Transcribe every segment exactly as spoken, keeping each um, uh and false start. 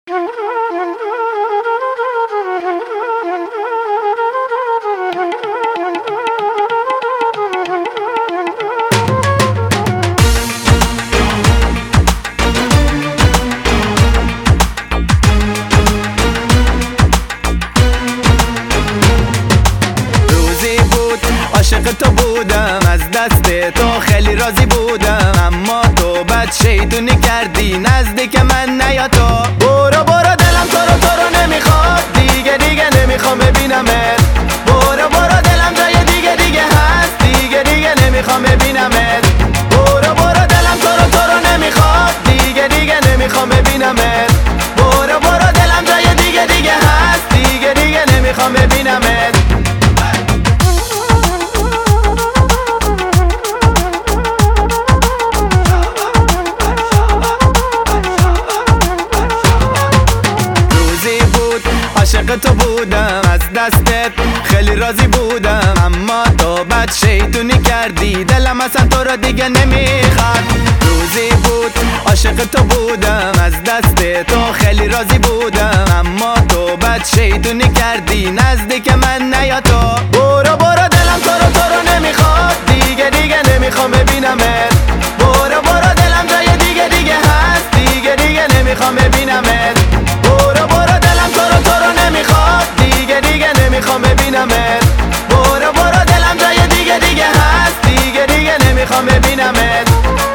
عاشق تو بودم، از دست تو خیلی راضی بودم، اما تو بد شیطونی کردی، نزدیک من نیا تو. برو برو دلم تو رو تو رو نمیخواد، دیگه دیگه نمیخوام ببینمت. برو برو دلم جای دیگه دیگه هست، دیگه دیگه نمیخوام ببینمت. برو برو دلم تو رو تو رو نمیخواد، دیگه دیگه نمیخوام ببینمت. برو برو دلم جای دیگه دیگه هست، دیگه دیگه نمیخوام ببینمت. عاشق تو بودم، از دستت خیلی راضی بودم، اما تو بد شیطونی کردی، دلم اصلا تو رو دیگه نمیخواد. روزی بود عاشق تو بودم، از دست تو خیلی راضی بودم، اما تو بد شیطونی کردی، نزدیک من نیا تو. برو برو دلم تو رو تو رو نمیخواد، دیگه دیگه نمیخوام ببینمت. برو برو دلم جای دیگه دیگه هست، دیگه دیگه نمیخوام ببینمت. برو برو دلم تو رو تو رو نمیخواد، دیگه دیگه نمیخوام ببینمت. برو برو دلم جای دیگه دیگه هست، دیگه دیگه نمیخوام ببینمت.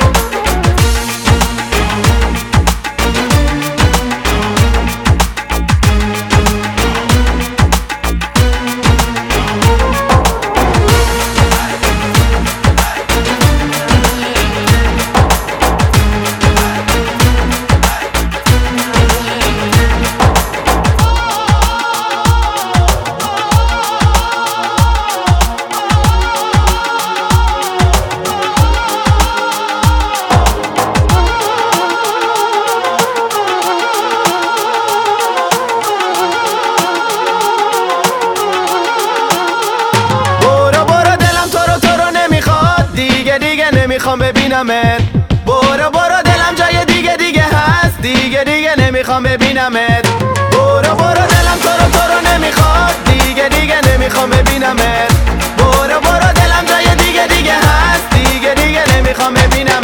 نمیخوام ببینمت. برو برو دلم جای دیگه دیگه هست، دیگه دیگه نمیخوام ببینمت. برو برو دلم تو رو تو رو نمیخواد، دیگه دیگه نمیخوام ببینمت. برو برو دلم جای دیگه دیگه هست، دیگه دیگه نمیخوام ببینمت.